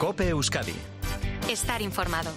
COPE Euskadi. Estar informado.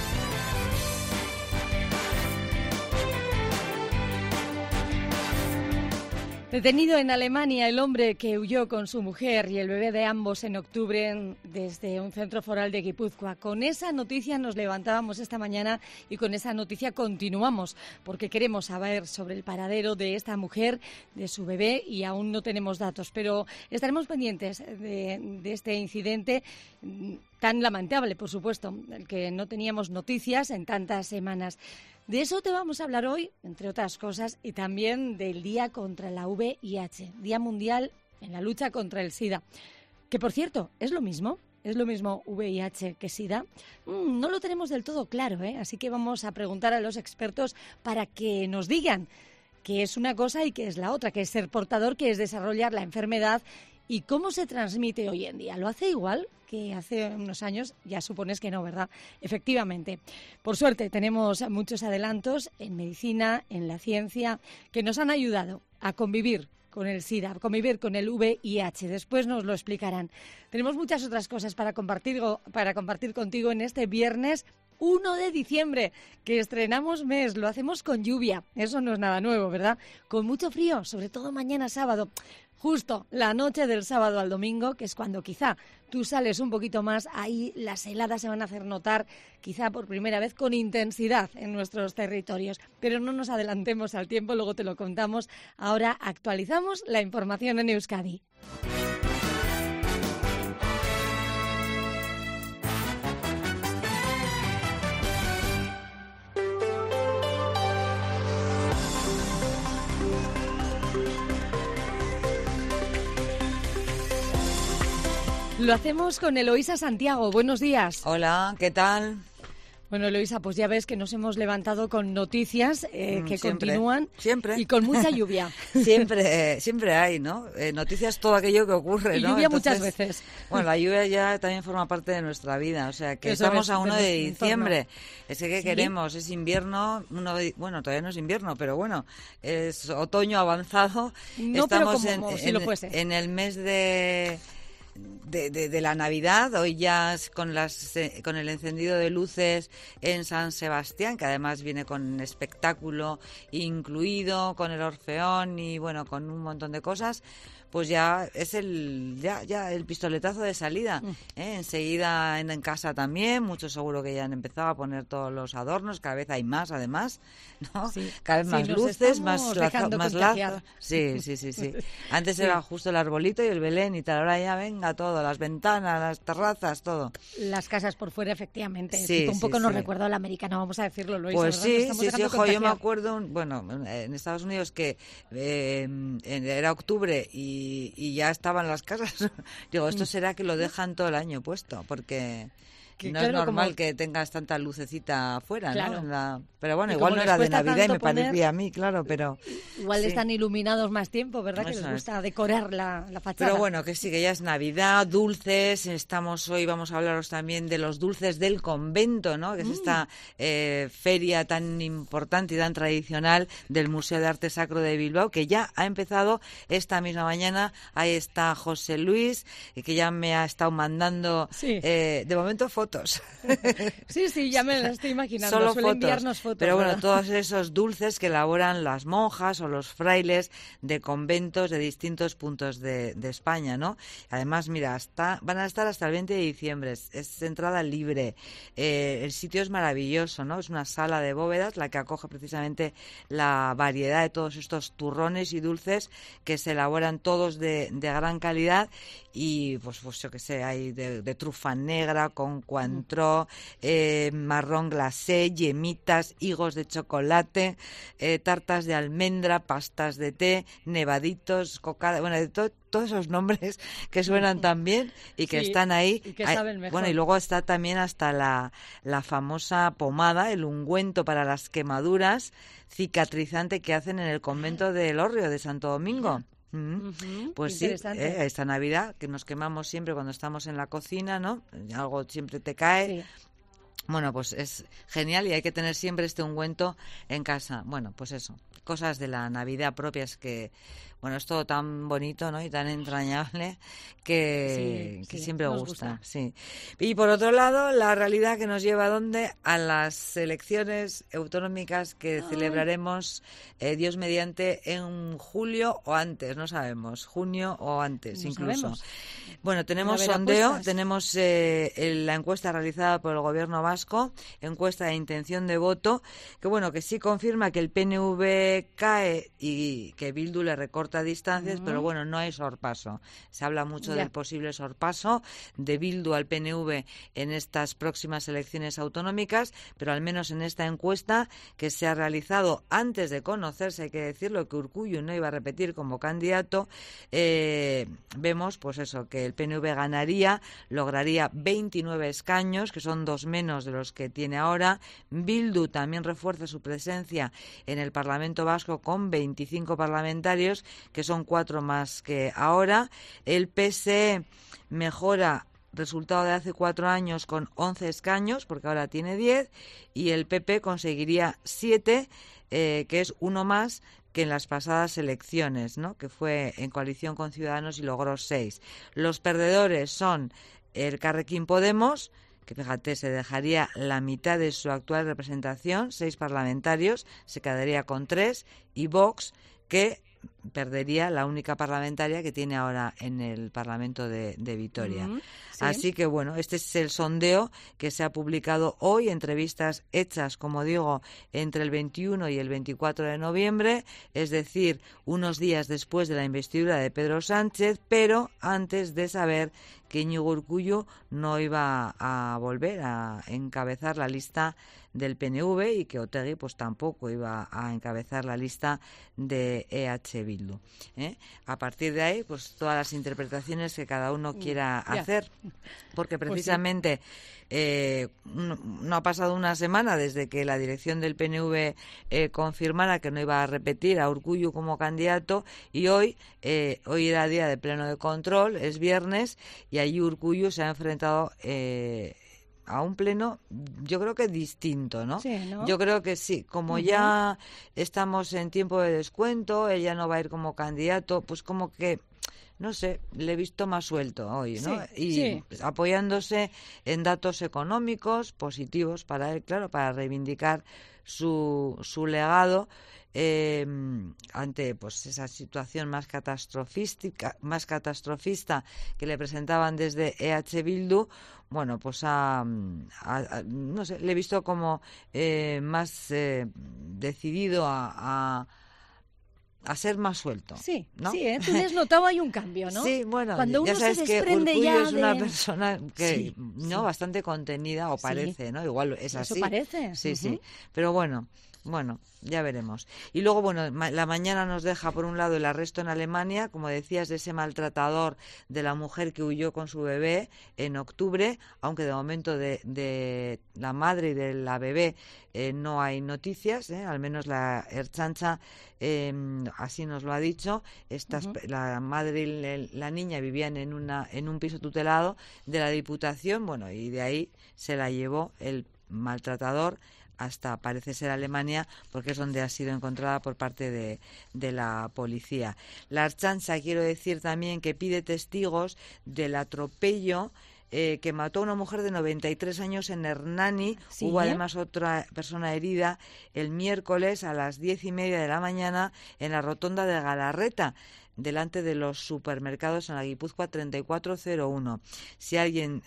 Detenido en Alemania el hombre que huyó con su mujer y el bebé de ambos en octubre desde un centro foral de Guipúzcoa. Con esa noticia nos levantábamos esta mañana y con esa noticia continuamos, porque queremos saber sobre el paradero de esta mujer, de su bebé, y aún no tenemos datos. Pero estaremos pendientes de este incidente tan lamentable, por supuesto, del que no teníamos noticias en tantas semanas. De eso te vamos a hablar hoy, entre otras cosas, y también del Día contra la VIH, Día Mundial en la lucha contra el SIDA. Que, por cierto, ¿es lo mismo? ¿Es lo mismo VIH que SIDA? No lo tenemos del todo claro, ¿eh? Así que vamos a preguntar a los expertos para que nos digan qué es una cosa y qué es la otra, qué es ser portador, qué es desarrollar la enfermedad y cómo se transmite hoy en día. ¿Lo hace igual que hace unos años? Ya supones que no, ¿verdad? Efectivamente. Por suerte tenemos muchos adelantos en medicina, en la ciencia, que nos han ayudado a convivir con el SIDA, a convivir con el VIH. Después nos lo explicarán. Tenemos muchas otras cosas para compartir contigo en este viernes 1 de diciembre, que estrenamos mes. Lo hacemos con lluvia. Eso no es nada nuevo, ¿verdad? Con mucho frío, sobre todo mañana sábado. Justo la noche del sábado al domingo, que es cuando quizá tú sales un poquito más, ahí las heladas se van a hacer notar, quizá por primera vez con intensidad en nuestros territorios. Pero no nos adelantemos al tiempo, luego te lo contamos. Ahora actualizamos la información en Euskadi. Lo hacemos con Eloísa Santiago. Buenos días. Hola, ¿qué tal? Bueno, Eloísa, pues ya ves que nos hemos levantado con noticias que siempre, continúan siempre. Y con mucha lluvia. Siempre hay, ¿no? Noticias, todo aquello que ocurre, y ¿no? Lluvia Entonces, muchas veces. Bueno, la lluvia ya también forma parte de nuestra vida, o sea que Eso estamos es, a 1 de diciembre. Entorno. Es que, ¿qué ¿Sí? queremos? Es invierno, bueno, todavía no es invierno, pero bueno, es otoño avanzado. No, estamos pero como si lo fuese. En el mes de la Navidad, hoy ya con el encendido de luces en San Sebastián, que además viene con espectáculo incluido, con el Orfeón y bueno, con un montón de cosas. Pues ya es el pistoletazo de salida. Enseguida en casa también, muchos seguro que ya han empezado a poner todos los adornos, cada vez hay más además, ¿no? Sí. Cada vez más luces, más lazos. Sí. Antes era justo el arbolito y el Belén y tal, ahora ya venga todo, las ventanas, las terrazas, todo. Las casas por fuera, efectivamente. Sí, un poco nos recuerda a la americana, vamos a decirlo, Luis. Pues sí, ojo, yo me acuerdo, en Estados Unidos que era octubre y ya estaban las casas. Digo, esto será que lo dejan todo el año puesto, porque no es normal que tengas tanta lucecita afuera, claro, ¿no? Pero bueno, igual no era de Navidad y me parecía a mí, claro, pero... Igual están iluminados más tiempo, ¿verdad? Que les gusta decorar la fachada. Pero bueno, que sí, que ya es Navidad, dulces, hoy vamos a hablaros también de los dulces del convento, ¿no? Que es esta feria tan importante y tan tradicional del Museo de Arte Sacro de Bilbao, que ya ha empezado esta misma mañana. Ahí está José Luis, que ya me ha estado mandando, de momento, fotos. Sí, ya me lo estoy imaginando. Solo Suele fotos. enviarnos fotos. Pero bueno, ¿verdad? todos esos dulces que elaboran las monjas o los frailes de conventos de distintos puntos de España, ¿no? Además, mira, van a estar hasta el 20 de diciembre. Es entrada libre. El sitio es maravilloso, ¿no? Es una sala de bóvedas la que acoge precisamente la variedad de todos estos turrones y dulces que se elaboran todos de gran calidad. Y pues yo qué sé, hay de trufa negra con cointreau, marrón glacé, yemitas, higos de chocolate, tartas de almendra, pastas de té, nevaditos, cocada, bueno, de todos esos nombres que suenan tan bien y que están ahí. Y que saben mejor. Bueno, y luego está también hasta la famosa pomada, el ungüento para las quemaduras cicatrizante que hacen en el convento del Hórreo de Santo Domingo. Pues sí, esta Navidad que nos quemamos siempre cuando estamos en la cocina, ¿no? Algo siempre te cae. Sí. Bueno, pues es genial y hay que tener siempre este ungüento en casa. Bueno, pues eso, cosas de la Navidad propias que Bueno, es todo tan bonito, ¿no? Y tan entrañable que siempre gusta. Sí. Y por otro lado, la realidad que nos lleva a las elecciones autonómicas que celebraremos, Dios mediante, en julio o antes, no sabemos, junio o antes no incluso. Sabemos. Bueno, tenemos sondeo, tenemos la encuesta realizada por el Gobierno vasco, encuesta de intención de voto, que sí confirma que el PNV cae y que Bildu le recorta distancias, pero bueno, no hay sorpaso. Se habla mucho del posible sorpaso de Bildu al PNV en estas próximas elecciones autonómicas, pero al menos en esta encuesta que se ha realizado antes de conocerse, hay que decirlo, que Urkullu no iba a repetir como candidato, vemos pues eso, que el PNV ganaría, lograría 29 escaños, que son 2 menos de los que tiene ahora. Bildu también refuerza su presencia en el Parlamento Vasco con 25 parlamentarios, que son 4 más que ahora. El PSE mejora resultado de hace 4 años con 11 escaños, porque ahora tiene 10, y el PP conseguiría 7, que es uno más que en las pasadas elecciones, ¿no? Que fue en coalición con Ciudadanos y logró 6. Los perdedores son el Carrequín Podemos, que fíjate, se dejaría la mitad de su actual representación, 6 parlamentarios, se quedaría con 3, y Vox, que perdería la única parlamentaria que tiene ahora en el Parlamento de Vitoria. Así que bueno, este es el sondeo que se ha publicado hoy, entrevistas hechas, como digo, entre el 21 y el 24 de noviembre, es decir, unos días después de la investidura de Pedro Sánchez, pero antes de saber que Iñigo Urkullu no iba a volver a encabezar la lista del PNV y que Otegi pues tampoco iba a encabezar la lista de EH Bildu. A partir de ahí, pues todas las interpretaciones que cada uno quiera hacer, porque precisamente no ha pasado una semana desde que la dirección del PNV confirmara que no iba a repetir a Urkullu como candidato, y hoy era día de pleno de control, es viernes, y allí Urkullu se ha enfrentado a un pleno, yo creo que distinto, ¿no? Sí, ¿no? Yo creo que sí, como ya estamos en tiempo de descuento, ella no va a ir como candidato, pues como que, no sé, le he visto más suelto hoy, ¿no? Y apoyándose en datos económicos positivos para él, claro, para reivindicar su legado, ante pues esa situación más catastrofista que le presentaban desde EH Bildu. Bueno, pues no sé, le he visto como más decidido a ser más suelto. Sí, ¿no? sí, tú le has notado hay un cambio, ¿no? Sí, bueno, cuando uno ya sabes se que desprende Urkullu ya es una persona que, bastante contenida, o parece, ¿no? Igual es así. Eso parece. Sí, sí. Pero bueno, ya veremos. Y luego, bueno, la mañana nos deja, por un lado, el arresto en Alemania, como decías, de ese maltratador de la mujer que huyó con su bebé en octubre, aunque de momento de la madre y de la bebé no hay noticias, al menos la Ertzaintza así nos lo ha dicho. La madre y la niña vivían en un piso tutelado de la Diputación, bueno, y de ahí se la llevó el maltratador hasta, parece ser, Alemania, porque es donde ha sido encontrada por parte de la policía. La Ertzaintza, quiero decir también, que pide testigos del atropello que mató a una mujer de 93 años en Hernani. Hubo además otra persona herida el miércoles a las 10:30 de la mañana en la rotonda de Galarreta, delante de los supermercados en la Guipúzcoa 3401. Si alguien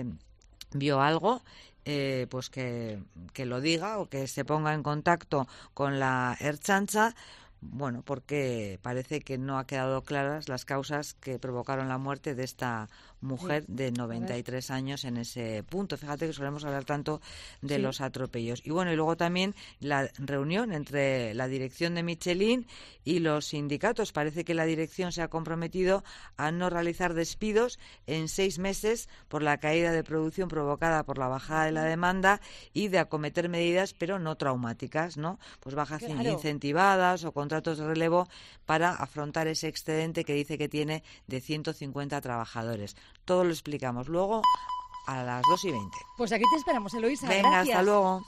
vio algo, pues que lo diga o que se ponga en contacto con la Ertzaintza. Bueno, porque parece que no ha quedado claras las causas que provocaron la muerte de esta mujer de 93 años en ese punto. Fíjate que solemos hablar tanto de los atropellos. Y bueno, y luego también la reunión entre la dirección de Michelin y los sindicatos. Parece que la dirección se ha comprometido a no realizar despidos en 6 meses por la caída de producción provocada por la bajada de la demanda, y de acometer medidas, pero no traumáticas, ¿no? Pues bajas incentivadas o contratos de relevo para afrontar ese excedente que dice que tiene de 150 trabajadores. Todo lo explicamos luego a las 2:20. Pues aquí te esperamos, Eloísa. Venga, gracias. hasta luego.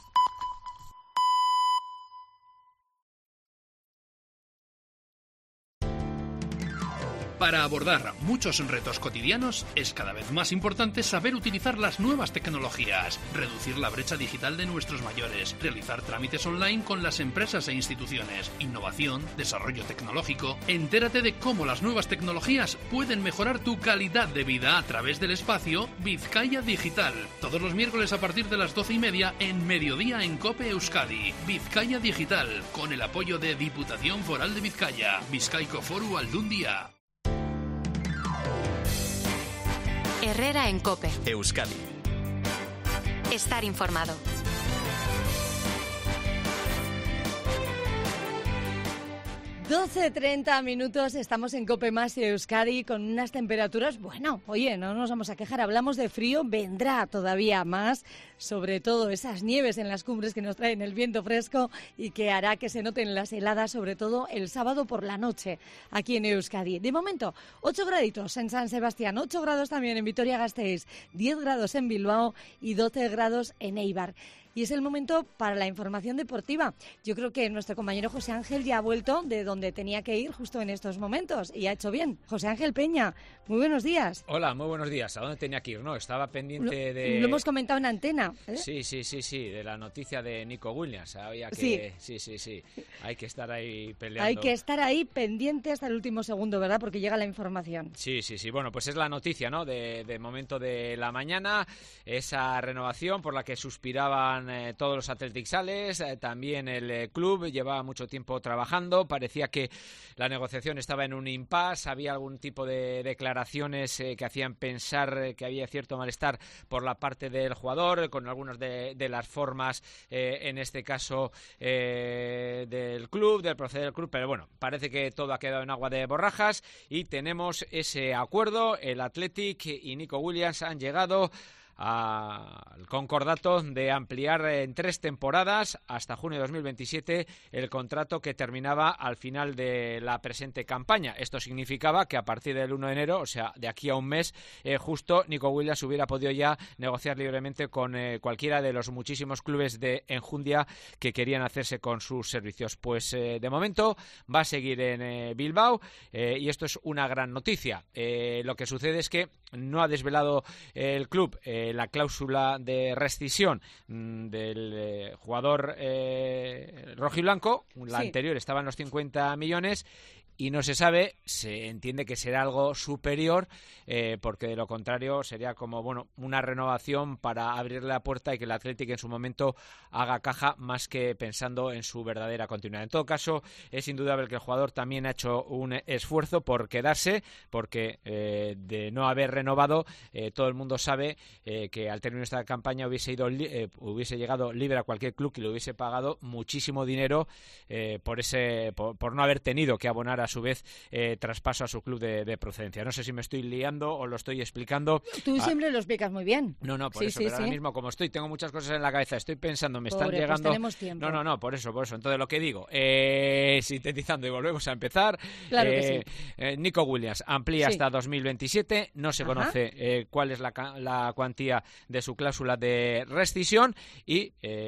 Para abordar muchos retos cotidianos, es cada vez más importante saber utilizar las nuevas tecnologías, reducir la brecha digital de nuestros mayores, realizar trámites online con las empresas e instituciones, innovación, desarrollo tecnológico. Entérate de cómo las nuevas tecnologías pueden mejorar tu calidad de vida a través del espacio Vizcaya Digital. Todos los miércoles a partir de las 12:30 en Mediodía en COPE Euskadi. Vizcaya Digital, con el apoyo de Diputación Foral de Vizcaya. Bizkaiko Foru Aldundia. Herrera en COPE Euskadi. Estar informado. 12:30, estamos en COPE Más y Euskadi con unas temperaturas, bueno, oye, no nos vamos a quejar, hablamos de frío, vendrá todavía más, sobre todo esas nieves en las cumbres que nos traen el viento fresco y que hará que se noten las heladas, sobre todo el sábado por la noche, aquí en Euskadi. De momento, 8 graditos en San Sebastián, 8 grados también en Vitoria-Gasteiz, 10 grados en Bilbao y 12 grados en Eibar. Y es el momento para la información deportiva. Yo creo que nuestro compañero José Ángel ya ha vuelto de donde tenía que ir justo en estos momentos y ha hecho bien. José Ángel Peña, muy buenos días. Hola, muy buenos días. ¿A dónde tenía que ir? No, estaba pendiente Lo hemos comentado en antena. Sí, de la noticia de Nico Williams. Había que... Sí. Hay que estar ahí peleando. Hay que estar ahí pendiente hasta el último segundo, ¿verdad? Porque llega la información. Sí. Bueno, pues es la noticia, ¿no? De momento de la mañana. Esa renovación por la que suspiraban todos los Athletic Sales, también el club llevaba mucho tiempo trabajando, parecía que la negociación estaba en un impasse, había algún tipo de declaraciones que hacían pensar que había cierto malestar por la parte del jugador, con algunas de las formas, en este caso del club, del proceder del club, pero bueno, parece que todo ha quedado en agua de borrajas y tenemos ese acuerdo. El Athletic y Nico Williams han llegado al concordato de ampliar en 3 temporadas hasta junio de 2027 el contrato que terminaba al final de la presente campaña. Esto significaba que a partir del 1 de enero, o sea, de aquí a un mes, justo Nico Williams hubiera podido ya negociar libremente con cualquiera de los muchísimos clubes de enjundia que querían hacerse con sus servicios. Pues de momento va a seguir en Bilbao y esto es una gran noticia. Lo que sucede es que no ha desvelado el club la cláusula de rescisión del jugador rojiblanco. La anterior estaba en los 50 millones y no se sabe, se entiende que será algo superior, porque de lo contrario sería como una renovación para abrirle la puerta y que el Athletic en su momento haga caja más que pensando en su verdadera continuidad. En todo caso, es indudable que el jugador también ha hecho un esfuerzo por quedarse, porque de no haber renovado, todo el mundo sabe que al término de esta campaña hubiese llegado libre a cualquier club que le hubiese pagado muchísimo dinero por no haber tenido que abonar a su vez traspaso a su club de procedencia. No sé si me estoy liando o lo estoy explicando. Tú siempre lo explicas muy bien. No, por eso, pero ahora mismo como tengo muchas cosas en la cabeza, estoy pensando, están llegando... Pues tenemos tiempo. No, por eso. Entonces lo que digo, sintetizando y volvemos a empezar, claro que sí. Nico Williams amplía hasta 2027, no se conoce cuál es la cuantía de su cláusula de rescisión y,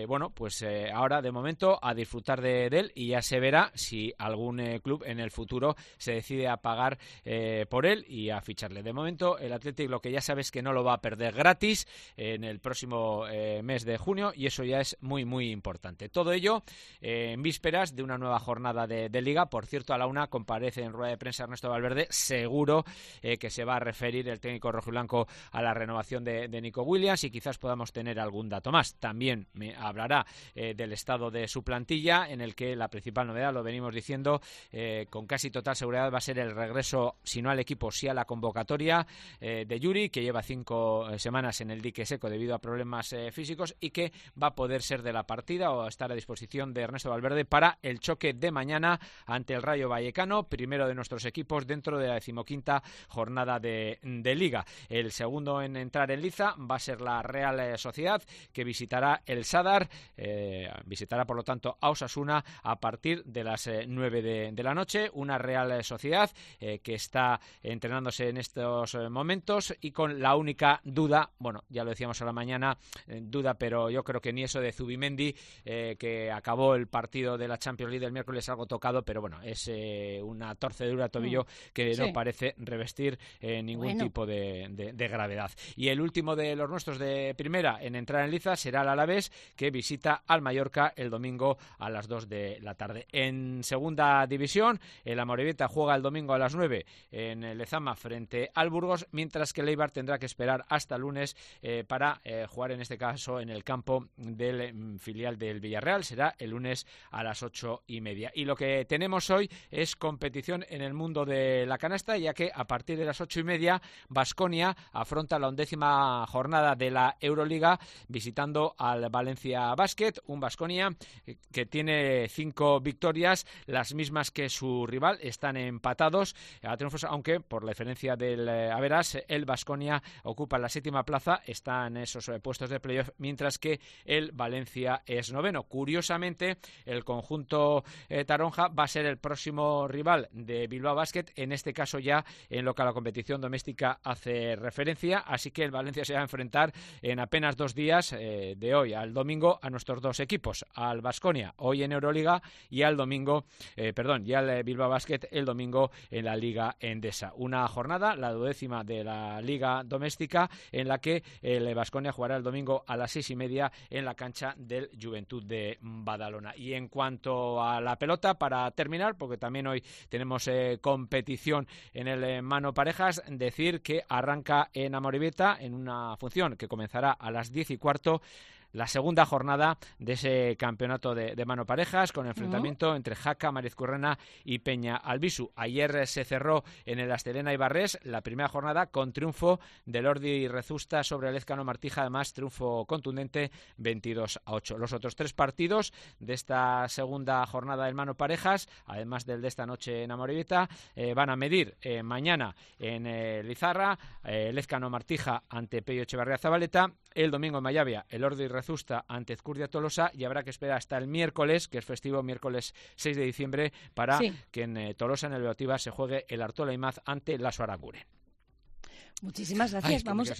ahora de momento a disfrutar de él y ya se verá si algún club en el futuro se decide a pagar por él y a ficharle. De momento el Athletic lo que ya sabe es que no lo va a perder gratis en el próximo mes de junio y eso ya es muy muy importante. Todo ello en vísperas de una nueva jornada de Liga. Por cierto, a la 1 comparece en rueda de prensa Ernesto Valverde, seguro que se va a referir el técnico rojiblanco a la renovación de Nico Williams y quizás podamos tener algún dato más. También me hablará del estado de su plantilla, en el que la principal novedad, lo venimos diciendo, con casi total seguridad va a ser el regreso, si no al equipo, sí a la convocatoria de Yuri, que lleva 5 semanas en el dique seco debido a problemas físicos y que va a poder ser de la partida o estar a disposición de Ernesto Valverde para el choque de mañana ante el Rayo Vallecano, primero de nuestros equipos dentro de la 15ª jornada de Liga. El segundo en entrar en liza va a ser la Real Sociedad, que visitará el Sadar, visitará por lo tanto a Osasuna a partir de las 9 de la noche, una Real Sociedad que está entrenándose en estos momentos y con la única duda, bueno, ya lo decíamos a la mañana, duda, pero yo creo que ni eso de Zubimendi, que acabó el partido de la Champions League del miércoles algo tocado, pero bueno, es una torcedura de tobillo que no parece revestir ningún tipo de gravedad. Y el último de los nuestros de primera en entrar en liza será el Alavés, que visita al Mallorca el domingo a las 2 de la tarde. En segunda división, el Amorebieta juega el domingo a las 9 en el Lezama frente al Burgos, mientras que el Eibar tendrá que esperar hasta el lunes para jugar en este caso en el campo del filial del Villarreal. Será el lunes a las 8:30. Y lo que tenemos hoy es competición en el mundo de la canasta, ya que a partir de las 8:30 Baskonia afronta la 11ª jornada de la Euroliga visitando al Valencia Basket, un Baskonia que tiene 5 victorias, las mismas que su rival, están empatados a triunfos, aunque por la diferencia del average el Baskonia ocupa la 7ª plaza, está en esos puestos de playoff, mientras que el Valencia es 9º. Curiosamente, el conjunto taronja va a ser el próximo rival de Bilbao Basket, en este caso ya en lo que a la competición doméstica hace referencia, así que el Valencia se va a enfrentar en apenas 2 días, de hoy al domingo, a nuestros 2 equipos, al Baskonia hoy en Euroliga y al domingo, y al Bilbao Basket el domingo en la Liga Endesa. Una jornada, la 12ª de la Liga Doméstica, en la que el Baskonia jugará el domingo a las 6:30 en la cancha del Juventud de Badalona. Y en cuanto a la pelota, para terminar, porque también hoy tenemos competición en el mano parejas, decir que arranca en Amorebieta en una función que comenzará a las 10:15 la segunda jornada de ese campeonato de mano parejas, con enfrentamiento entre Jaca, Marizcurrena y Peña Albisu. Ayer se cerró en el Astelena Ibarres la primera jornada con triunfo del Ordi Rezusta sobre el Ezcano Martija, además triunfo contundente 22-8. Los otros 3 partidos de esta segunda jornada del mano parejas, además del de esta noche en Amorebieta, van a medir mañana en Lizarra, el Ezcano Martija ante Pello Echevarría Zabaleta, el domingo en Mayavia el Ordi Rezusta ante Ezcurdia Tolosa, y habrá que esperar hasta el miércoles, que es festivo, miércoles 6 de diciembre, para que en Tolosa, en el Beotíbar, se juegue el Artola Imaz ante la Suaraguren. Muchísimas gracias.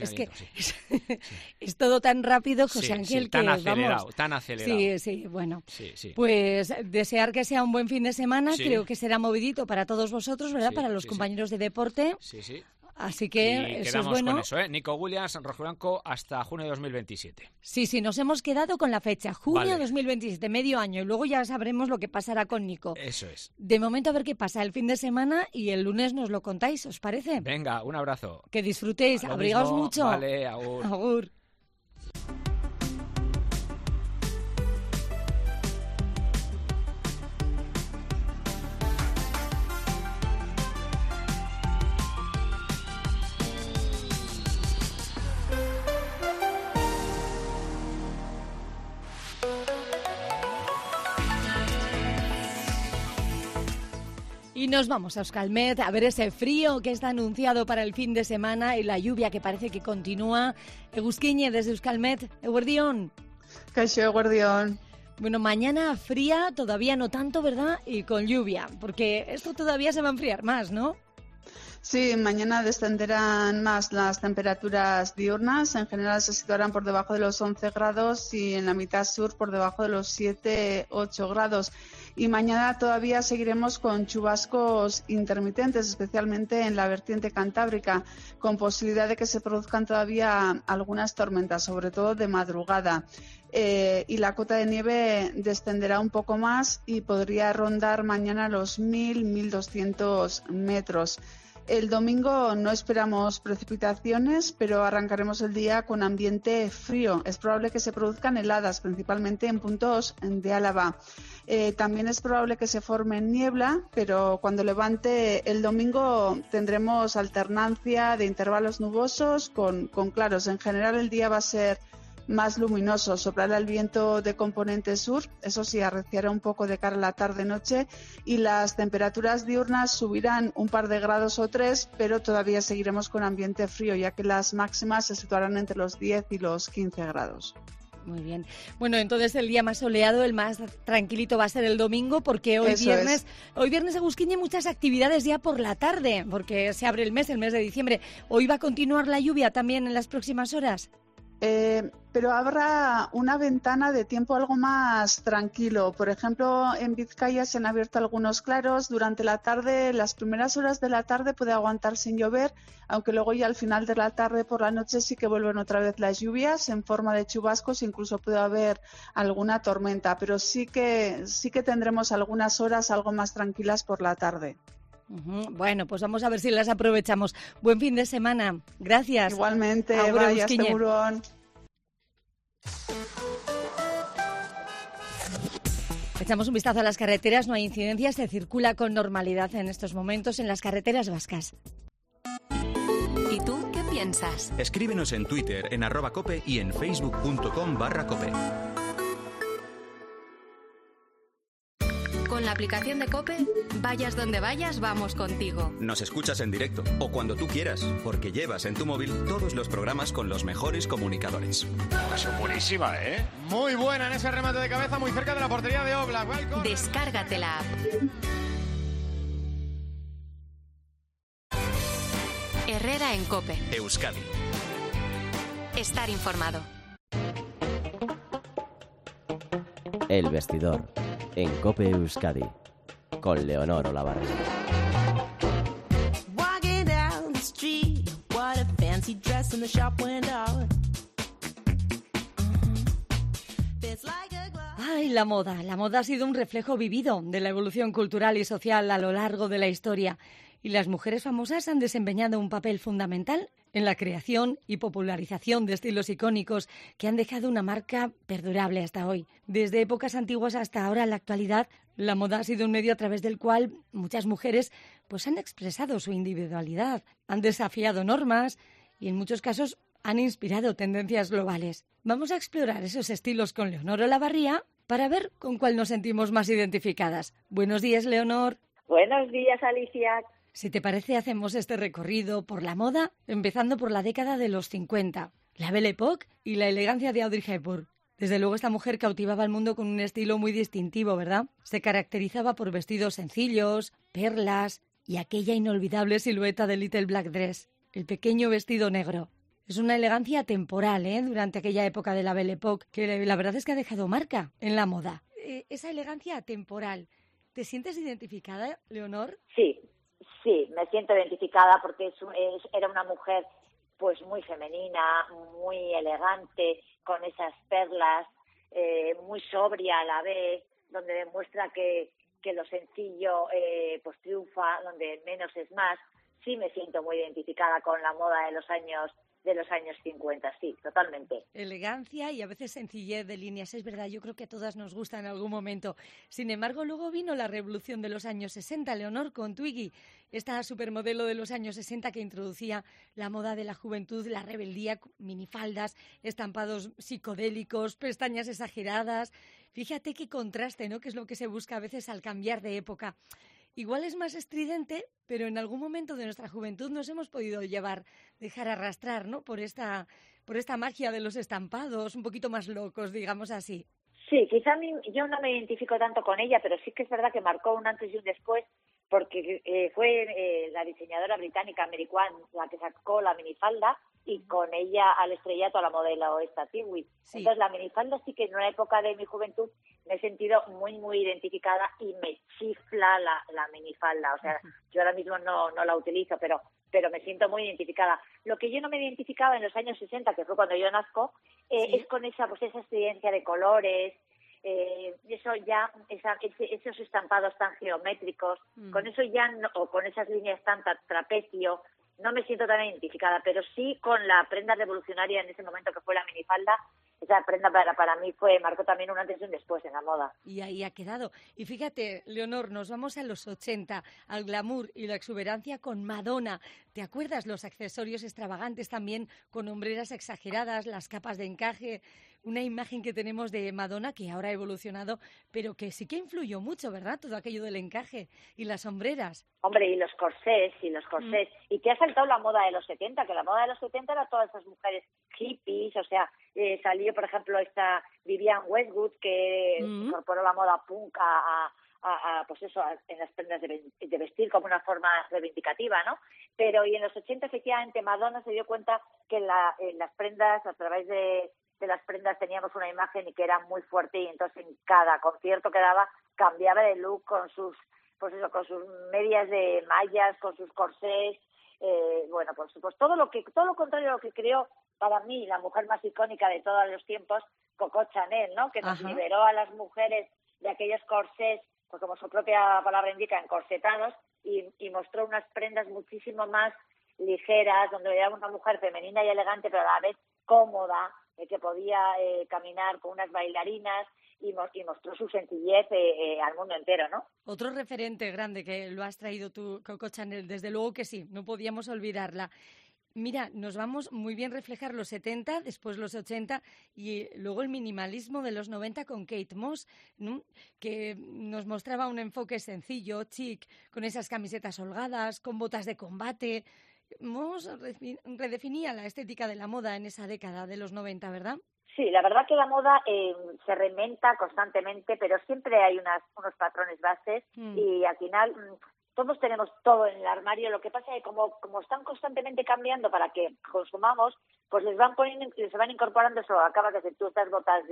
Es todo tan rápido, José Ángel, tan que acelerado, vamos. tan acelerado. Sí, bueno. Pues desear que sea un buen fin de semana. Creo que será movidito para todos vosotros, ¿verdad? Para los compañeros de deporte. Sí. Así que y eso es bueno. Con eso, Nico Williams, Rojiblanco, hasta junio de 2027. Sí, nos hemos quedado con la fecha, junio 2027, medio año, y luego ya sabremos lo que pasará con Nico. Eso es. De momento a ver qué pasa el fin de semana y el lunes nos lo contáis, ¿os parece? Venga, un abrazo. Que disfrutéis, abrigaos mucho. Vale, agur. Agur. Y nos vamos a Euskalmet a ver ese frío que está anunciado para el fin de semana y la lluvia que parece que continúa. Egusquiñe desde Euskalmet, Eguerdión. Kaixo, Eguerdión. Bueno, mañana fría, todavía no tanto, ¿verdad? Y con lluvia, porque esto todavía se va a enfriar más, ¿no? Sí, mañana descenderán más las temperaturas diurnas. En general se situarán por debajo de los 11 grados y en la mitad sur por debajo de los 7-8 grados. Y mañana todavía seguiremos con chubascos intermitentes, especialmente en la vertiente cantábrica, con posibilidad de que se produzcan todavía algunas tormentas, sobre todo de madrugada. Y la cota de nieve descenderá un poco más y podría rondar mañana los 1.000-1.200 metros. El domingo no esperamos precipitaciones, pero arrancaremos el día con ambiente frío. Es probable que se produzcan heladas, principalmente en puntos de Álava. También es probable que se forme niebla, pero cuando levante el domingo tendremos alternancia de intervalos nubosos con claros. En general el día va a ser más luminoso, soplará el viento de componente sur, eso sí, arreciará un poco de cara a la tarde-noche y las temperaturas diurnas subirán un par de grados o 3, pero todavía seguiremos con ambiente frío, ya que las máximas se situarán entre los 10 y los 15 grados. Muy bien. Bueno, entonces el día más soleado, el más tranquilito va a ser el domingo, porque hoy viernes, Agustín, hay muchas actividades ya por la tarde, porque se abre el mes de diciembre. ¿Hoy va a continuar la lluvia también en las próximas horas? Pero habrá una ventana de tiempo algo más tranquilo. Por ejemplo, en Vizcaya se han abierto algunos claros. Durante la tarde, las primeras horas de la tarde puede aguantar sin llover, aunque luego ya al final de la tarde, por la noche, sí que vuelven otra vez las lluvias en forma de chubascos, incluso puede haber alguna tormenta, pero sí que tendremos algunas horas algo más tranquilas por la tarde. Bueno, pues vamos a ver si las aprovechamos. Buen fin de semana. Gracias. Igualmente, vaya, segurón. Echamos un vistazo a las carreteras. No hay incidencias, se circula con normalidad en estos momentos en las carreteras vascas. ¿Y tú qué piensas? Escríbenos en Twitter, en @cope y en facebook.com/cope. Con la aplicación de COPE, vayas donde vayas, vamos contigo. Nos escuchas en directo o cuando tú quieras, porque llevas en tu móvil todos los programas con los mejores comunicadores. Es buenísima, ¿eh? Muy buena en ese remate de cabeza muy cerca de la portería de Oblak. Descárgate la app. Herrera en COPE. Euskadi. Estar informado. El vestidor. En COPE Euskadi, con Leonor Olavarría. Ay, la moda. La moda ha sido un reflejo vivido de la evolución cultural y social a lo largo de la historia. Y las mujeres famosas han desempeñado un papel fundamental en la creación y popularización de estilos icónicos que han dejado una marca perdurable hasta hoy. Desde épocas antiguas hasta ahora, en la actualidad, la moda ha sido un medio a través del cual muchas mujeres pues, han expresado su individualidad, han desafiado normas y en muchos casos han inspirado tendencias globales. Vamos a explorar esos estilos con Leonor Olavarría para ver con cuál nos sentimos más identificadas. Buenos días, Leonor. Buenos días, Alicia. Si te parece, hacemos este recorrido por la moda, empezando por la década de los 50, la Belle Époque y la elegancia de Audrey Hepburn. Desde luego esta mujer cautivaba al mundo con un estilo muy distintivo, ¿verdad? Se caracterizaba por vestidos sencillos, perlas y aquella inolvidable silueta de Little Black Dress, el pequeño vestido negro. Es una elegancia temporal, durante aquella época de la Belle Époque, que la verdad es que ha dejado marca en la moda. Esa elegancia temporal, ¿te sientes identificada, Leonor? Sí, me siento identificada porque era una mujer pues muy femenina, muy elegante, con esas perlas, muy sobria a la vez, donde demuestra que lo sencillo pues triunfa, donde menos es más. Sí me siento muy identificada con la moda de los años 50, sí, totalmente. Elegancia y a veces sencillez de líneas, es verdad, yo creo que a todas nos gusta en algún momento. Sin embargo, luego vino la revolución de los años 60, Leonor, con Twiggy, esta supermodelo de los años 60 que introducía la moda de la juventud, la rebeldía, minifaldas, estampados psicodélicos, pestañas exageradas. Fíjate qué contraste, ¿no?, que es lo que se busca a veces al cambiar de época. Igual es más estridente, pero en algún momento de nuestra juventud nos hemos podido dejar arrastrar, ¿no?, por esta magia de los estampados, un poquito más locos, digamos así. Sí, quizá yo no me identifico tanto con ella, pero sí que es verdad que marcó un antes y un después, porque fue la diseñadora británica Mary Quant la que sacó la minifalda y con ella al estrellato a la modelo esta Twiggy. Sí. Entonces la minifalda sí que en una época de mi juventud me he sentido muy, muy identificada y me chifla la minifalda. O sea, yo ahora mismo no la utilizo, pero me siento muy identificada. Lo que yo no me identificaba en los años 60, que fue cuando yo nazco, es con esa estridencia de colores, esos estampados tan geométricos, con eso ya no, o con esas líneas tan trapecio, no me siento tan identificada, pero sí con la prenda revolucionaria en ese momento que fue la minifalda. Esa prenda para mí marcó también un antes y un después en la moda. Y ahí ha quedado. Y fíjate, Leonor, nos vamos a los 80, al glamour y la exuberancia con Madonna. ¿Te acuerdas? Los accesorios extravagantes también, con hombreras exageradas, las capas de encaje. una imagen que tenemos de Madonna que ahora ha evolucionado, pero que sí que influyó mucho, ¿verdad? Todo aquello del encaje y las sombreras. Hombre, y los corsés. Y que ha saltado la moda de los 70, que la moda de los 70 era todas esas mujeres hippies, o sea, salió, por ejemplo, esta Vivienne Westwood, que incorporó la moda punk pues eso, en las prendas de vestir como una forma reivindicativa, ¿no? Pero y en los 80, efectivamente, Madonna se dio cuenta que en las prendas, a través de las prendas teníamos una imagen y que era muy fuerte, y entonces en cada concierto que daba cambiaba de look con sus medias de mallas, con sus corsés, pues todo lo contrario a lo que creó para mí la mujer más icónica de todos los tiempos, Coco Chanel, ¿no? Que nos liberó a las mujeres de aquellos corsés, pues como su propia palabra indica, encorsetados, y mostró unas prendas muchísimo más ligeras, donde era una mujer femenina y elegante, pero a la vez cómoda, que podía caminar con unas bailarinas, y mostró su sencillez al mundo entero, ¿no? Otro referente grande que lo has traído tú, Coco Chanel, desde luego que sí, no podíamos olvidarla. Mira, nos vamos muy bien reflejar los 70, después los 80 y luego el minimalismo de los 90 con Kate Moss, ¿no? Que nos mostraba un enfoque sencillo, chic, con esas camisetas holgadas, con botas de combate. Moss redefinía la estética de la moda en esa década de los 90, ¿verdad? Sí, la verdad que la moda se reinventa constantemente, pero siempre hay unos patrones bases y al final todos tenemos todo en el armario. Lo que pasa es que como están constantemente cambiando para que consumamos, pues les van incorporando eso. Acabas de decir tú estas botas,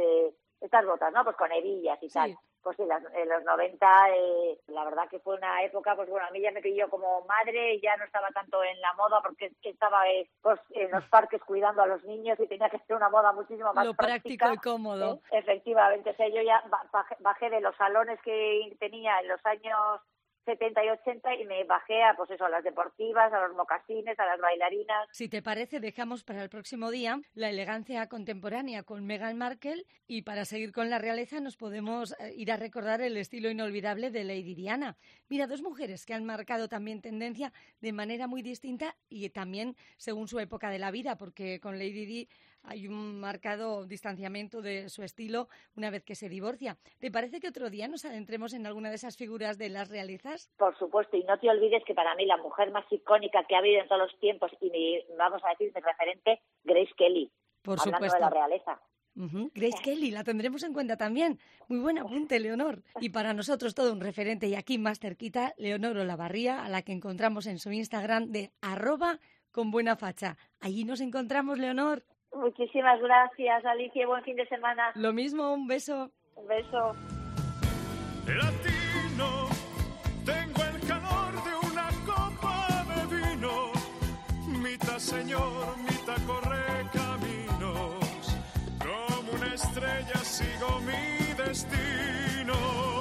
¿no? Pues con hebillas y tal. Pues sí, en los 90, la verdad que fue una época, pues bueno, a mí ya me pilló como madre y ya no estaba tanto en la moda porque estaba pues en los parques cuidando a los niños y tenía que ser una moda muchísimo más práctica. Práctico y cómodo. Efectivamente, o sea, yo ya bajé de los salones que tenía en los años 70 y 80 y me bajé a las deportivas, a los mocasines, a las bailarinas. Si te parece, dejamos para el próximo día la elegancia contemporánea con Meghan Markle, y para seguir con la realeza nos podemos ir a recordar el estilo inolvidable de Lady Diana. Mira, dos mujeres que han marcado también tendencia de manera muy distinta y también según su época de la vida, porque con Lady Di hay un marcado distanciamiento de su estilo una vez que se divorcia. ¿Te parece que otro día nos adentremos en alguna de esas figuras de las realezas? Por supuesto, y no te olvides que para mí la mujer más icónica que ha habido en todos los tiempos, y mi referente, Grace Kelly, por hablando supuesto. de la realeza. Grace Kelly, la tendremos en cuenta también. Muy buen apunte, Leonor. Y para nosotros todo un referente, y aquí más cerquita, Leonor Olavarría, a la que encontramos en su Instagram de @conbuenafacha. Allí nos encontramos, Leonor. Muchísimas gracias, Alicia. Buen fin de semana. Lo mismo, un beso. Un beso. Latino, tengo el calor de una copa de vino. Mitad señor, mitad corre caminos. Como una estrella sigo mi destino.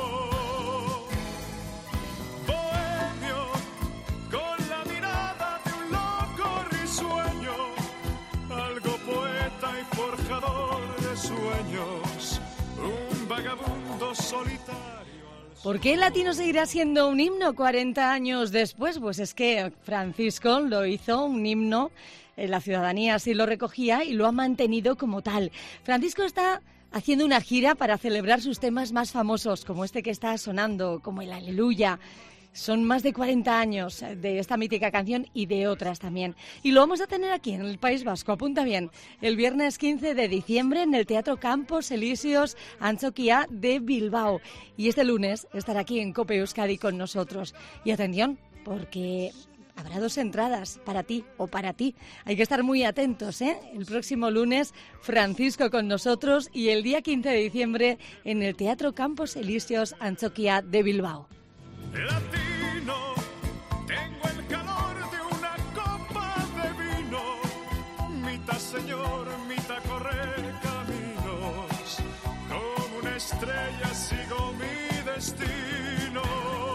Bohemio, con la mirada de un loco risueño. Algo poeta y forjador de sueños, un vagabundo solitario. ¿Por qué el latino seguirá siendo un himno 40 años después? Pues es que Francisco lo hizo un himno, la ciudadanía así lo recogía y lo ha mantenido como tal. Francisco está haciendo una gira para celebrar sus temas más famosos, como este que está sonando, como el Aleluya. Son más de 40 años de esta mítica canción y de otras también. Y lo vamos a tener aquí en el País Vasco, apunta bien, el viernes 15 de diciembre en el Teatro Campos Elíseos Antzoquia de Bilbao. Y este lunes estará aquí en COPE Euskadi con nosotros. Y atención, porque habrá 2 entradas para ti o para ti. Hay que estar muy atentos, ¿eh? El próximo lunes, Francisco con nosotros, y el día 15 de diciembre en el Teatro Campos Elíseos Antzoquia de Bilbao. Latino, tengo el calor de una copa de vino. Mitad señor, mitad correr caminos. Como una estrella sigo mi destino.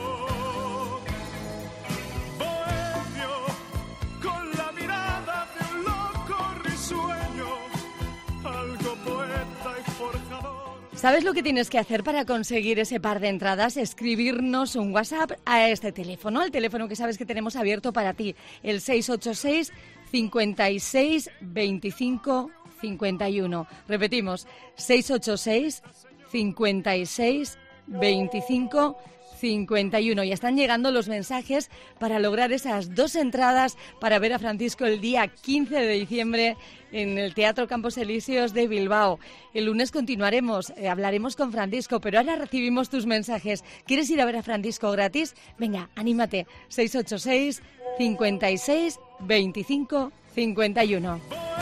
Bohemio, con la mirada de un loco risueño. Algo poeta y forjador. ¿Sabes lo que tienes que hacer para conseguir ese par de entradas? Escribirnos un WhatsApp a este teléfono, al teléfono que sabes que tenemos abierto para ti, el 686 56 25 51. Repetimos, 686 56 25 51. Y están llegando los mensajes para lograr esas 2 entradas para ver a Francisco el día 15 de diciembre en el Teatro Campos Elíseos de Bilbao. El lunes continuaremos, hablaremos con Francisco, pero ahora recibimos tus mensajes. ¿Quieres ir a ver a Francisco gratis? Venga, anímate. 686 56 25 51.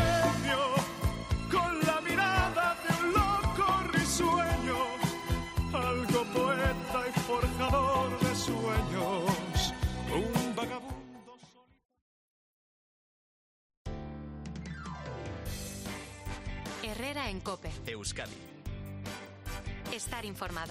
Herrera en COPE. Euskadi. Estar informado.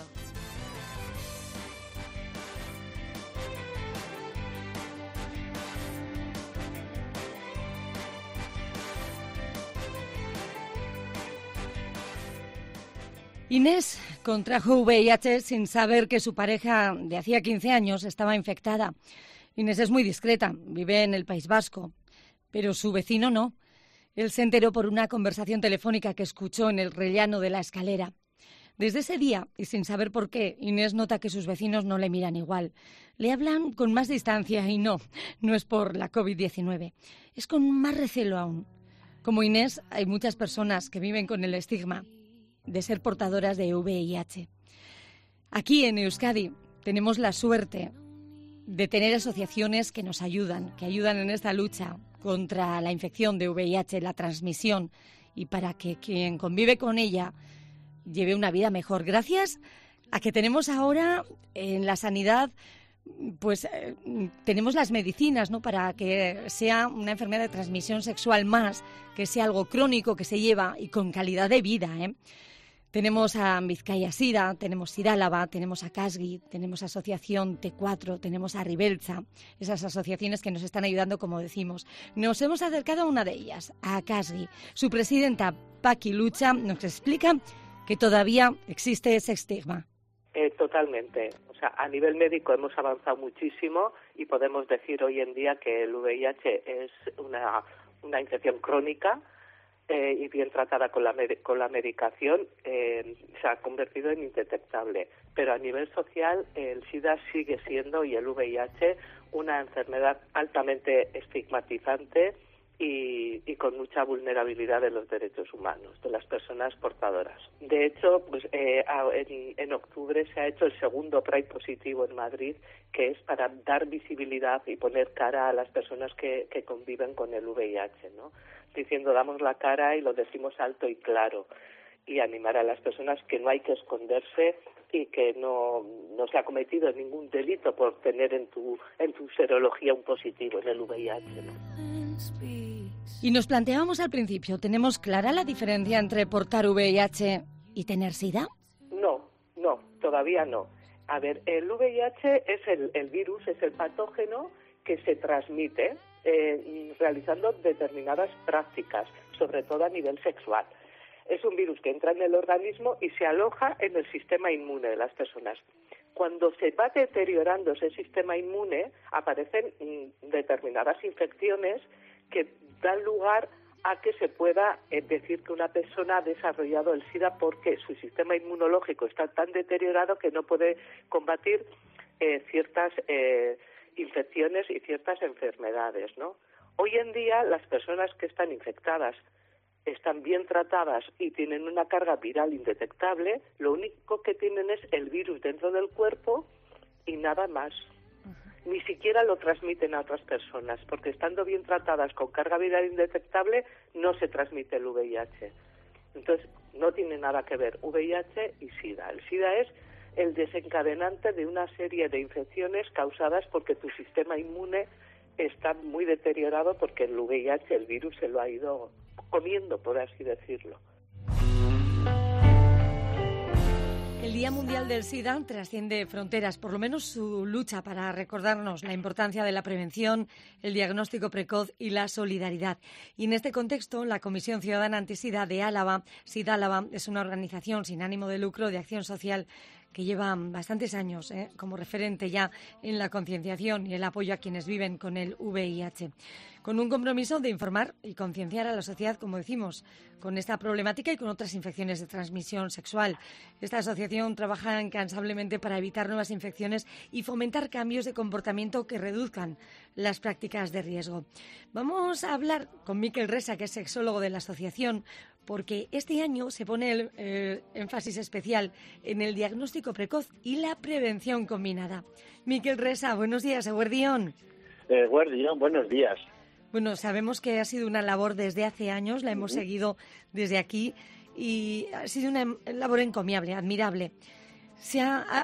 Inés contrajo VIH sin saber que su pareja de hacía 15 años estaba infectada. Inés es muy discreta, vive en el País Vasco, pero su vecino no. Él se enteró por una conversación telefónica que escuchó en el rellano de la escalera. Desde ese día, y sin saber por qué, Inés nota que sus vecinos no le miran igual. Le hablan con más distancia y no es por la COVID-19. Es con más recelo aún. Como Inés, hay muchas personas que viven con el estigma de ser portadoras de VIH. Aquí en Euskadi tenemos la suerte de tener asociaciones que nos ayudan, que ayudan en esta lucha contra la infección de VIH, la transmisión, y para que quien convive con ella lleve una vida mejor. Gracias a que tenemos ahora en la sanidad, pues tenemos las medicinas, ¿no?, para que sea una enfermedad de transmisión sexual más, que sea algo crónico que se lleva y con calidad de vida, ¿eh? Tenemos a Bizkaia Sida, tenemos Sidálava, tenemos a Casgi, tenemos Asociación T4, tenemos a Ribeltza, esas asociaciones que nos están ayudando, como decimos. Nos hemos acercado a una de ellas, a Casgi. Su presidenta, Paqui Lucha, nos explica que todavía existe ese estigma. Totalmente. O sea, a nivel médico hemos avanzado muchísimo y podemos decir hoy en día que el VIH es una infección crónica, y bien tratada con la medicación, se ha convertido en indetectable. Pero a nivel social, el SIDA sigue siendo, y el VIH, una enfermedad altamente estigmatizante y con mucha vulnerabilidad de los derechos humanos, de las personas portadoras. De hecho, pues en octubre se ha hecho el segundo Pride positivo en Madrid, que es para dar visibilidad y poner cara a las personas que conviven con el VIH, ¿no? Diciendo, damos la cara y lo decimos alto y claro, y animar a las personas que no hay que esconderse y que no se ha cometido ningún delito por tener en tu serología un positivo en el VIH, ¿no? Y nos planteábamos al principio, ¿tenemos clara la diferencia entre portar VIH y tener SIDA? No, todavía no. A ver, el VIH es el virus, es el patógeno que se transmite realizando determinadas prácticas, sobre todo a nivel sexual. Es un virus que entra en el organismo y se aloja en el sistema inmune de las personas. Cuando se va deteriorando ese sistema inmune, aparecen determinadas infecciones que dan lugar a que se pueda decir que una persona ha desarrollado el SIDA porque su sistema inmunológico está tan deteriorado que no puede combatir ciertas infecciones y ciertas enfermedades, ¿no? Hoy en día las personas que están infectadas están bien tratadas y tienen una carga viral indetectable, lo único que tienen es el virus dentro del cuerpo y nada más. Ni siquiera lo transmiten a otras personas, porque estando bien tratadas con carga viral indetectable no se transmite el VIH. Entonces, no tiene nada que ver VIH y SIDA. El SIDA es el desencadenante de una serie de infecciones causadas porque tu sistema inmune está muy deteriorado porque el VIH, el virus, se lo ha ido comiendo, por así decirlo. El Día Mundial del SIDA trasciende fronteras, por lo menos su lucha para recordarnos la importancia de la prevención, el diagnóstico precoz y la solidaridad. Y en este contexto, la Comisión Ciudadana Antisida de Álava, Sidálava, es una organización sin ánimo de lucro de acción social que lleva bastantes años como referente ya en la concienciación y el apoyo a quienes viven con el VIH. con un compromiso de informar y concienciar a la sociedad, como decimos, con esta problemática y con otras infecciones de transmisión sexual. Esta asociación trabaja incansablemente para evitar nuevas infecciones y fomentar cambios de comportamiento que reduzcan las prácticas de riesgo. Vamos a hablar con Miquel Resa, que es sexólogo de la asociación, porque este año se pone el énfasis especial en el diagnóstico precoz y la prevención combinada. Miquel Resa, buenos días, eguerdión. Eguerdión, buenos días. Bueno, sabemos que ha sido una labor desde hace años, la hemos seguido desde aquí y ha sido una labor encomiable, admirable. Se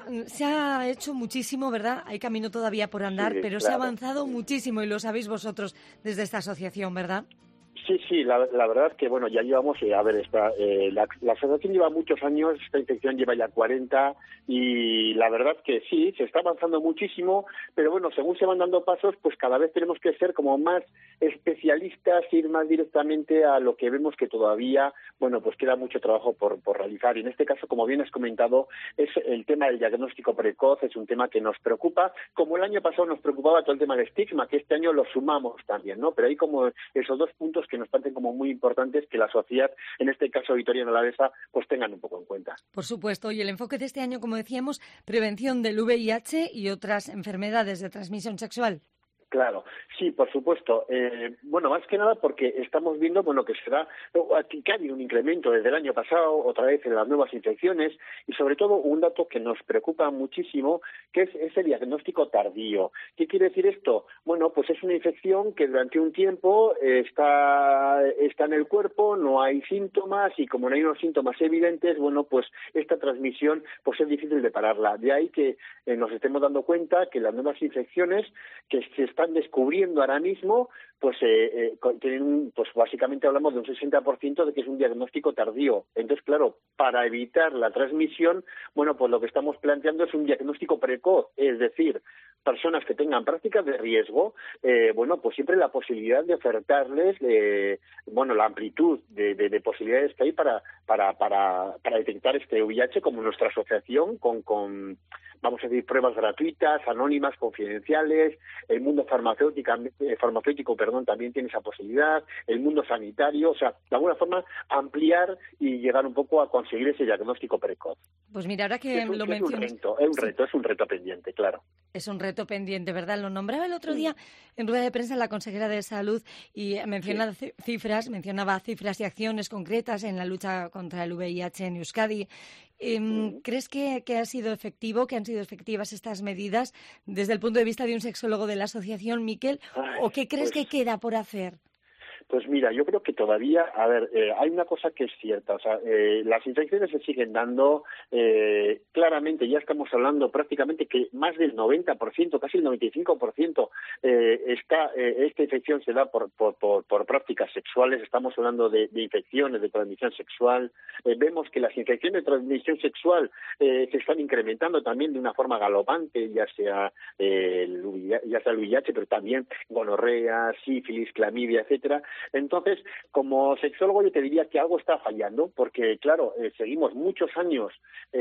ha hecho muchísimo, ¿verdad? Hay camino todavía por andar, pero claro, se ha avanzado muchísimo y lo sabéis vosotros desde esta asociación, ¿verdad? Sí, la verdad que, bueno, ya llevamos, la asociación lleva muchos años, esta infección lleva ya 40 y la verdad que sí, se está avanzando muchísimo, pero bueno, según se van dando pasos, pues cada vez tenemos que ser como más especialistas, ir más directamente a lo que vemos que todavía, bueno, pues queda mucho trabajo por realizar. Y en este caso, como bien has comentado, es el tema del diagnóstico precoz, es un tema que nos preocupa, como el año pasado nos preocupaba todo el tema del estigma, que este año lo sumamos también, ¿no? Pero hay como esos dos puntos que nos parecen como muy importantes que la sociedad, en este caso Vitoriana Alavesa, pues tengan un poco en cuenta. Por supuesto, y el enfoque de este año, como decíamos, prevención del VIH y otras enfermedades de transmisión sexual. Claro, sí, por supuesto. Bueno, más que nada porque estamos viendo, bueno, que ha habido un incremento desde el año pasado, otra vez en las nuevas infecciones, y sobre todo un dato que nos preocupa muchísimo, que es ese diagnóstico tardío. ¿Qué quiere decir esto? Bueno, pues es una infección que durante un tiempo está en el cuerpo, no hay síntomas, y como no hay unos síntomas evidentes, bueno, pues esta transmisión pues es difícil de pararla. De ahí que nos estemos dando cuenta que las nuevas infecciones que se están descubriendo ahora mismo, pues tienen, pues básicamente hablamos de un 60% de que es un diagnóstico tardío. Entonces, claro, para evitar la transmisión, bueno, pues lo que estamos planteando es un diagnóstico precoz, es decir, personas que tengan prácticas de riesgo, bueno, pues siempre la posibilidad de ofertarles, bueno, la amplitud de posibilidades que hay para detectar este VIH, como nuestra asociación, con vamos a decir, pruebas gratuitas, anónimas, confidenciales. El mundo farmacéutico, también tiene esa posibilidad. El mundo sanitario, o sea, de alguna forma ampliar y llegar un poco a conseguir ese diagnóstico precoz. Pues mira, ahora que lo mencionas... Es un reto pendiente, claro. Es un reto pendiente, ¿verdad? Lo nombraba el otro día en rueda de prensa la consejera de Salud y mencionaba cifras y acciones concretas en la lucha contra el VIH en Euskadi. ¿Crees que ha sido efectivo, que han sido efectivas estas medidas desde el punto de vista de un sexólogo de la asociación, Miquel? ¿O qué crees que queda por hacer? Pues mira, yo creo que todavía, hay una cosa que es cierta, o sea, las infecciones se siguen dando, claramente ya estamos hablando prácticamente que más del 90%, casi el 95%, esta infección se da por prácticas sexuales, estamos hablando de infecciones de transmisión sexual, vemos que las infecciones de transmisión sexual se están incrementando también de una forma galopante, ya sea el VIH, pero también gonorrea, sífilis, clamidia, etcétera. Entonces, como sexólogo yo te diría que algo está fallando, porque claro, seguimos muchos años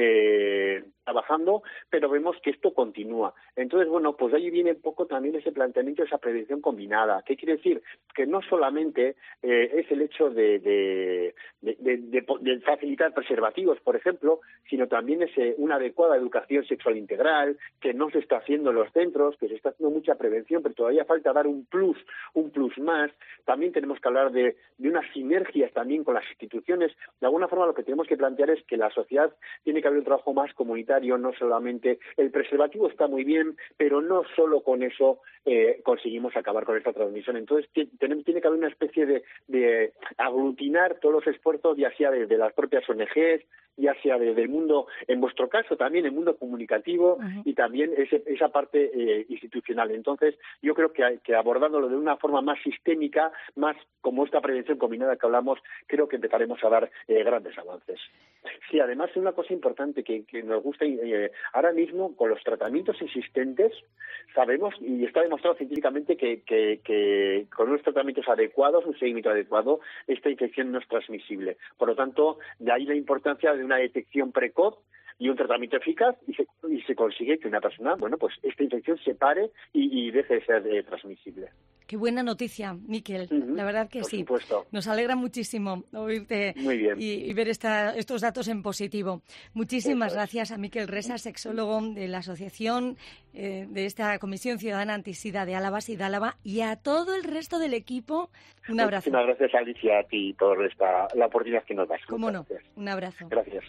trabajando, pero vemos que esto continúa. Entonces, bueno, pues de ahí viene un poco también ese planteamiento, esa prevención combinada. ¿Qué quiere decir? Que no solamente es el hecho de facilitar preservativos, por ejemplo, sino también es una adecuada educación sexual integral, que no se está haciendo en los centros, que se está haciendo mucha prevención, pero todavía falta dar un plus más. También tenemos que hablar de unas sinergias también con las instituciones. De alguna forma lo que tenemos que plantear es que la sociedad tiene que haber un trabajo más comunitario, no solamente el preservativo está muy bien, pero no solo con eso conseguimos acabar con esta transmisión. Entonces tiene que haber una especie de aglutinar todos los esfuerzos, ya sea de las propias ONGs, ya sea desde el mundo, en vuestro caso también el mundo comunicativo y también esa parte institucional. Entonces yo creo que abordándolo de una forma más sistémica, más como esta prevención combinada que hablamos, creo que empezaremos a dar grandes avances. Sí, además es una cosa importante que nos gusta, ahora mismo con los tratamientos existentes sabemos y está demostrado científicamente que con unos tratamientos adecuados, un seguimiento adecuado, esta infección no es transmisible. Por lo tanto, de ahí la importancia de una detección precoz y un tratamiento eficaz y se consigue que una persona, bueno, pues esta infección se pare y deje de ser transmisible. Qué buena noticia, Miquel. La verdad que por sí. Supuesto. Nos alegra muchísimo oírte Muy bien. y ver estos datos en positivo. Muchísimas gracias a Miquel Resa, sexólogo de la Asociación de esta Comisión Ciudadana Antisida de Álava, SIDÁLAVA, y a todo el resto del equipo. Un abrazo. Muchísimas gracias, Alicia, a ti por la oportunidad que nos das. Cómo no, un abrazo. Gracias.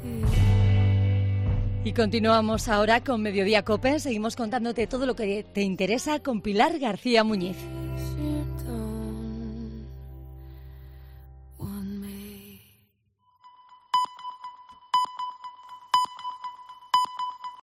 Y continuamos ahora con Mediodía COPE. Seguimos contándote todo lo que te interesa con Pilar García Muñiz.